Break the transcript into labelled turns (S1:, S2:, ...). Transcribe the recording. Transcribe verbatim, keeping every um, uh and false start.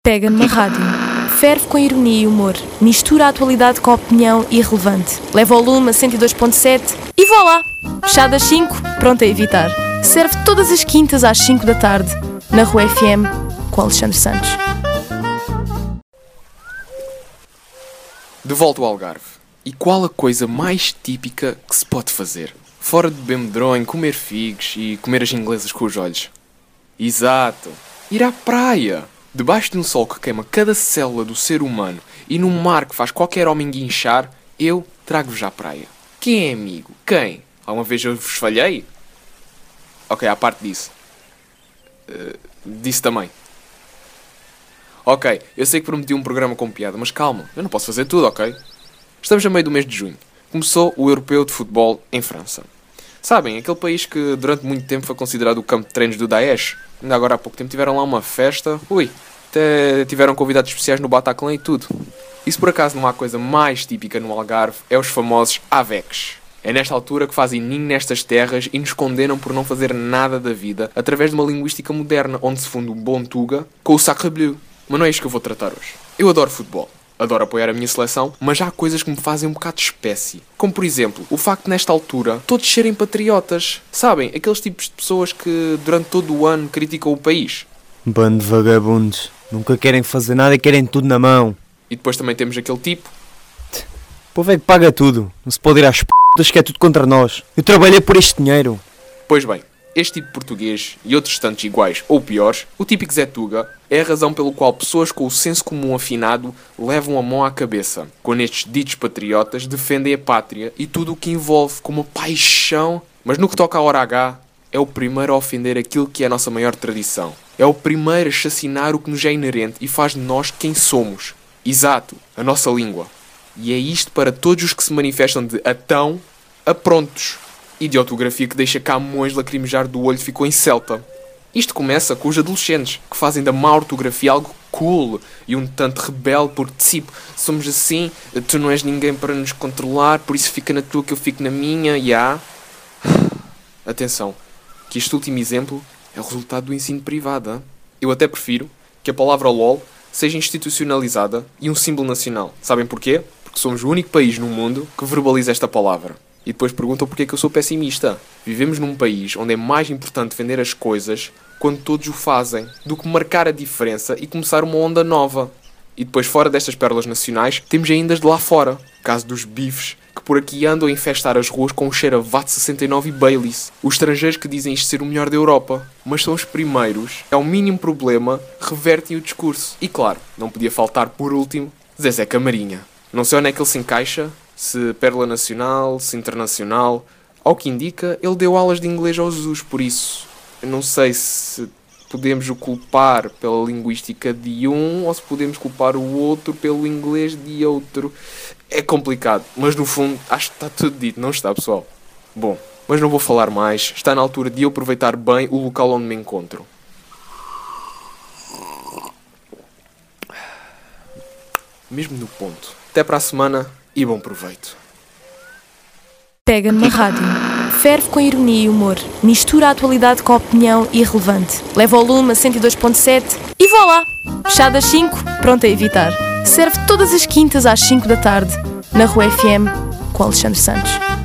S1: Pega numa rádio. Ferve com ironia e humor. Mistura a atualidade com a opinião irrelevante. Leva o lume a cento e dois ponto sete e vá lá! Chá das cinco, pronto a evitar. Serve todas as quintas às cinco da tarde. Na Rua F M, com Alexandre Santos.
S2: De volta ao Algarve. E qual a coisa mais típica que se pode fazer? Fora de beber medronho, comer figos e comer as inglesas com os olhos. Exato! Ir à praia! Debaixo de um sol que queima cada célula do ser humano e num mar que faz qualquer homem guinchar, eu trago-vos à praia. Quem é amigo? Quem? Alguma vez eu vos falhei? Ok, à parte disso. Uh, disse também. Ok, eu sei que prometi um programa com piada, mas calma, eu não posso fazer tudo, ok? Estamos a meio do mês de junho. Começou o Europeu de Futebol em França. Sabem, aquele país que durante muito tempo foi considerado o campo de treinos do Daesh. Ainda agora há pouco tempo tiveram lá uma festa. Ui, até tiveram convidados especiais no Bataclan e tudo. E se por acaso não há coisa mais típica no Algarve, é os famosos avecs. É nesta altura que fazem ninho nestas terras e nos condenam por não fazer nada da vida através de uma linguística moderna, onde se funde o bom tuga com o sacre bleu. Mas não é isto que eu vou tratar hoje. Eu adoro futebol. Adoro apoiar a minha seleção, mas já há coisas que me fazem um bocado de espécie. Como, por exemplo, o facto de, nesta altura, todos serem patriotas. Sabem? Aqueles tipos de pessoas que, durante todo o ano, criticam o país.
S3: Bando de vagabundos. Nunca querem fazer nada e querem tudo na mão.
S2: E depois também temos aquele tipo...
S3: O povo é que paga tudo. Não se pode ir às p***as que é tudo contra nós. Eu trabalhei por este dinheiro.
S2: Pois bem, este tipo de português e outros tantos iguais ou piores, o típico Zé Tuga, é a razão pelo qual pessoas com o senso comum afinado levam a mão à cabeça, quando estes ditos patriotas defendem a pátria e tudo o que envolve com uma paixão, mas no que toca à hora H, é o primeiro a ofender aquilo que é a nossa maior tradição. É o primeiro a chacinar o que nos é inerente e faz de nós quem somos. Exato, a nossa língua. E é isto para todos os que se manifestam de atão a prontos. E de ortografia que deixa Camões lacrimejar do olho ficou em celta. Isto começa com os adolescentes, que fazem da má ortografia algo cool e um tanto rebelde, porque tipo, somos assim, tu não és ninguém para nos controlar, por isso fica na tua que eu fico na minha, e yeah. Atenção, que este último exemplo é o resultado do ensino privado. Hein? Eu até prefiro que a palavra LOL seja institucionalizada e um símbolo nacional. Sabem porquê? Porque somos o único país no mundo que verbaliza esta palavra. E depois perguntam porque é que eu sou pessimista. Vivemos num país onde é mais importante defender as coisas quando todos o fazem, do que marcar a diferença e começar uma onda nova. E depois, fora destas pérolas nacionais, temos ainda as de lá fora. O caso dos bifes, que por aqui andam a infestar as ruas com o cheiro a V A T sessenta e nove e Baileys. Os estrangeiros que dizem isto ser o melhor da Europa. Mas são os primeiros, é o mínimo problema, revertem o discurso. E claro, não podia faltar, por último, Zezé Camarinha. Não sei onde é que ele se encaixa, se pérola nacional, se internacional. Ao que indica, ele deu aulas de inglês ao Jesus, por isso eu não sei se podemos o culpar pela linguística de um ou se podemos culpar o outro pelo inglês de outro. É complicado, mas no fundo acho que está tudo dito, não está, pessoal? Bom, mas não vou falar mais, está na altura de eu aproveitar bem o local onde me encontro. Mesmo no ponto. Até para a semana e bom proveito.
S1: Pega numa rádio. Ferve com ironia e humor. Mistura a atualidade com a opinião irrelevante. Leva o lume a cento e dois ponto sete e vá lá! Chá das cinco, pronto a evitar. Serve todas as quintas às cinco da tarde. Na Rua F M, com Alexandre Santos.